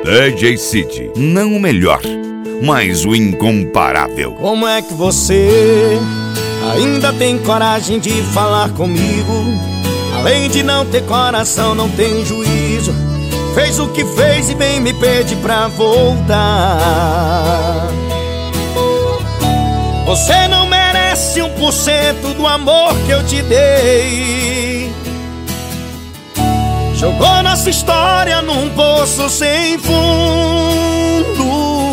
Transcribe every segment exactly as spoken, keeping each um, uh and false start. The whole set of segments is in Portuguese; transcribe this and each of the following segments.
D J City, não o melhor, mas o incomparável. Como é que você ainda tem coragem de falar comigo? Além de não ter coração, não tem juízo. Fez o que fez e vem me pede pra voltar. Você não merece um por cento do amor que eu te dei. Jogou nossa história num poço sem fundo.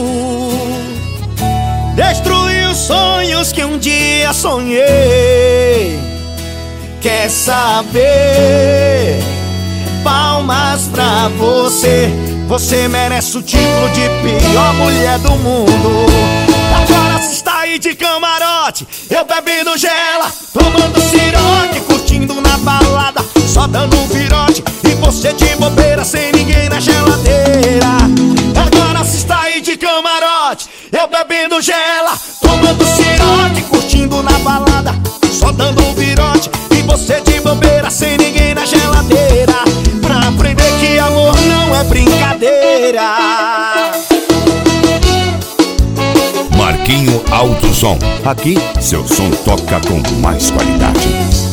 Destruiu sonhos que um dia sonhei. Quer saber? Palmas pra você. Você merece o título de pior mulher do mundo. Agora você está aí de camarote, eu bebendo gela, tomando ciroque, curtindo na balada, só dando um virote, e você de bobeira sem ninguém na geladeira. Agora você está aí de camarote, eu bebendo gela, tomando ciroque, curtindo na balada, só dando um virote, e você de bobeira sem ninguém na geladeira. Pra aprender que amor não é brincadeira. Marquinho Alto Som. Aqui, seu som toca com mais qualidade.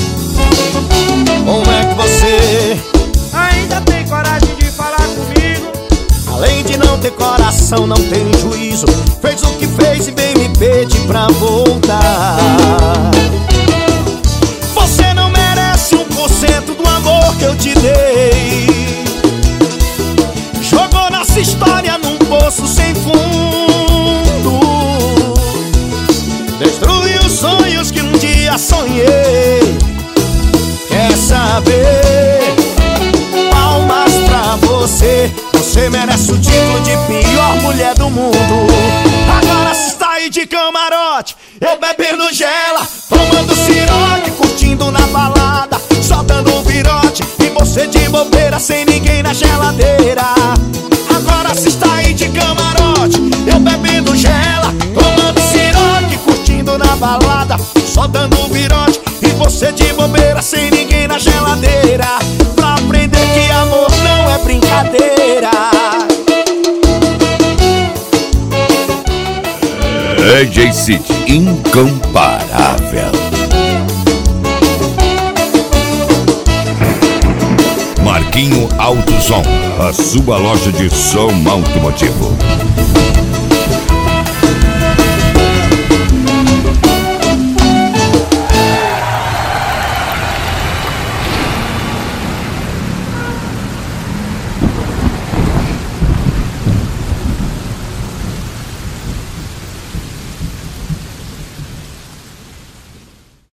Como é que você ainda tem coragem de falar comigo? além de não ter coração, não tem juízo? Fez o que fez e vem me pedir pra voltar. Você não merece um por cento do amor que eu te dei. Jogou nossa história num poço sem fundo. Destruiu sonhos que um dia sonhei. Quer saber? Palmas pra você. Você merece o título de pior mulher do mundo. Agora você está aí de camarote, eu bebendo gela, tomando ciroque, curtindo na balada, só dando um virote, e você de bobeira sem ninguém na geladeira. Agora você está aí de camarote, eu bebendo gela, tomando ciroque, curtindo na balada, só dando um virote, e você de bobeira sem ninguém na geladeira. Pra aprender que amor não é brincadeira. D J City, incomparável. Marquinho Alto Som, a sua loja de som automotivo.